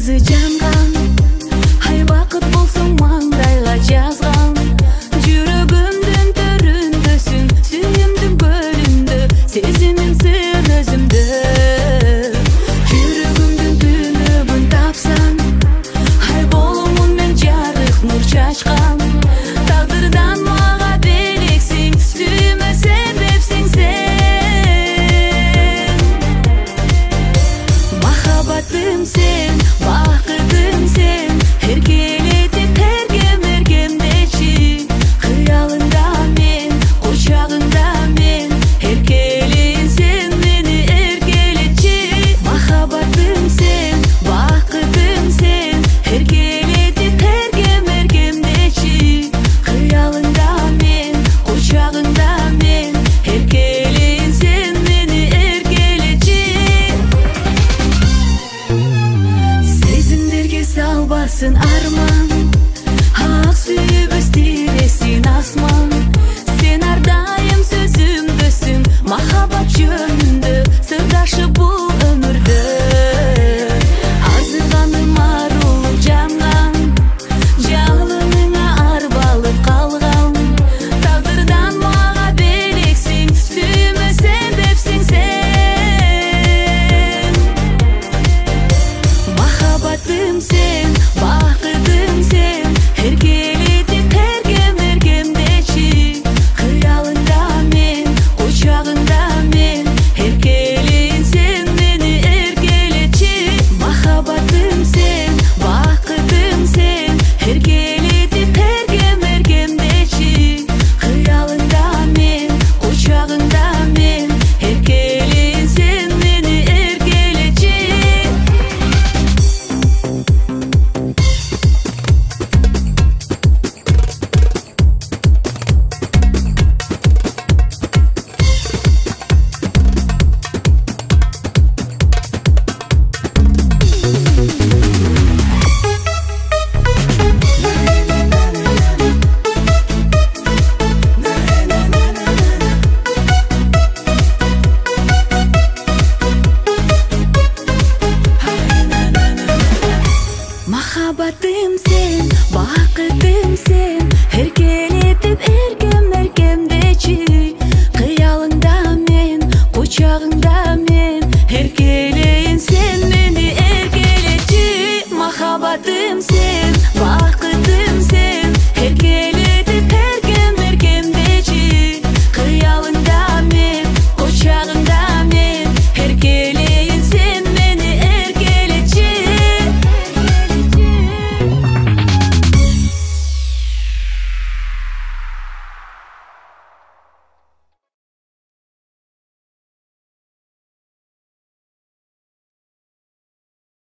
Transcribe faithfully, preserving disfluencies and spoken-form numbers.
көзі жанған, ай бақыт болсын маңдайға жазған. Жүрегімдің төріндесің, сүйемдің гүліңді, сезімімсің өзімді. Жүрегімдің түнегін тапсаң, ай болуын мен жарық нұр шашқан. Тағдырдан маға белексің, сүйіме себепсің сен. Махаббатым сен, бақытым сен, еркелетіп әркем еркемдеші. Қиялында мен, құшағында мен, еркелейін сен мені еркелетші. Махаббатым сен, бақытым сен, еркелетіп әркем еркемдеші. Қиялында мен, құшағында мен, еркелейін сен мені еркелетші. Сезімдерге салбасын арман, ақ сүйіп өстіресін асман. Сен әрдайым сөзімдісің, махаббат жөнінде сырдашы бұл өмірді. Азырғаным арулып жанған, жалыныңа арбалып қалған. Тағдырдан маға белексің, сүйіме себепсің сен. Махаббатым сен, бақытым сен, еркелетіп әркем еркемдеші. Қиялында мен, құшағында мен, еркелейін сен мені еркелетші. Махаббатым сен, бақытым сен, еркелетіп әркем еркемдеші. Қиялында мен, құшағында мен, еркелейін сен мені еркелетші. Махаббатым сен, бақытым сен, еркелетіп әркем еркемдеші. Қиялыңда мен, құшағыңда